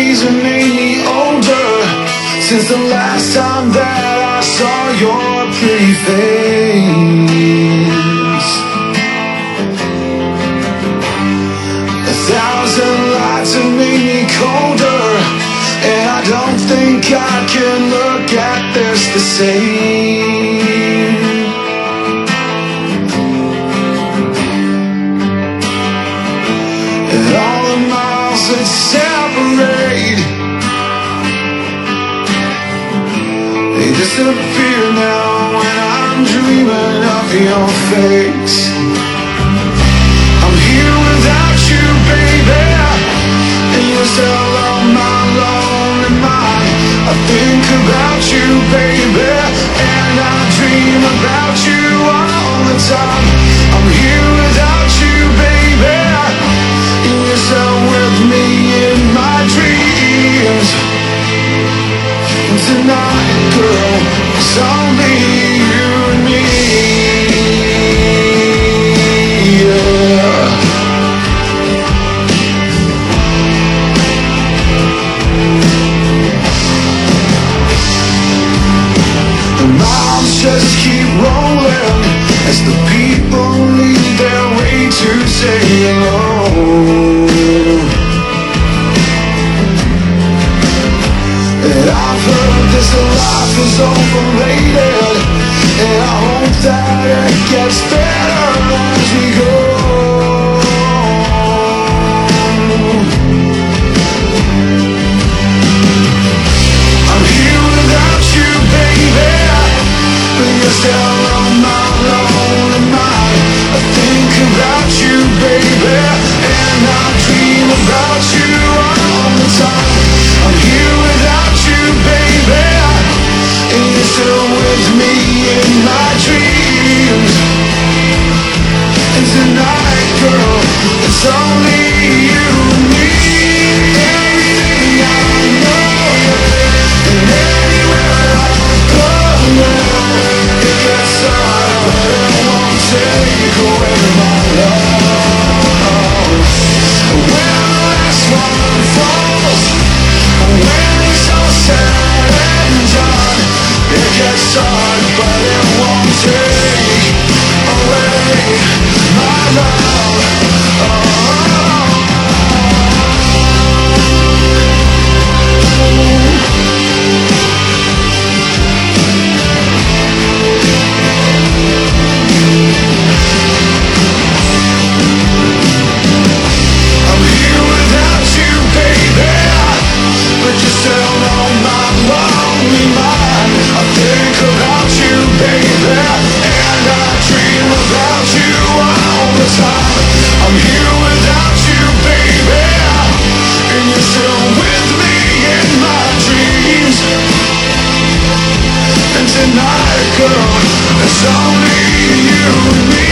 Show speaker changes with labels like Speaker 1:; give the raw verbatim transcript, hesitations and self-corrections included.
Speaker 1: days have made me older since the last time that I saw your pretty face. A thousand lights have made me colder, and I don't think I can look at this the same. And all the miles that separate, they disappear now when I'm dreaming of your face. I'm here without you, baby, and you're still on my lonely mind. I think about you, baby, and I dream about you all the time. I'm here without you, baby, and you're still with me in my dreams. And tonight, girl, it's only you and me. Yeah. The miles just keep rolling as the people lead their way to say hello. And I've heard this life is overrated, and I hope that it gets better as we go. I'm here without you, baby, but you're still on my lonely mind. I think about you, baby, and I dream about you all the time. I'm here without you, baby, and you're still with me in my dreams. And tonight, girl, it's only you and me. Everything I know, and anywhere I go, it gets hard, but it won't take away my love. When the last one falls, when it's all said and done, it gets hard, but it won't take away my love. Oh. I'm here without you, baby, but you're still on my lonely mind. I think about you, baby, and I dream about you all the time. I'm here without you, baby, and you're still with me in my dreams. And tonight, girl, it's only you and me.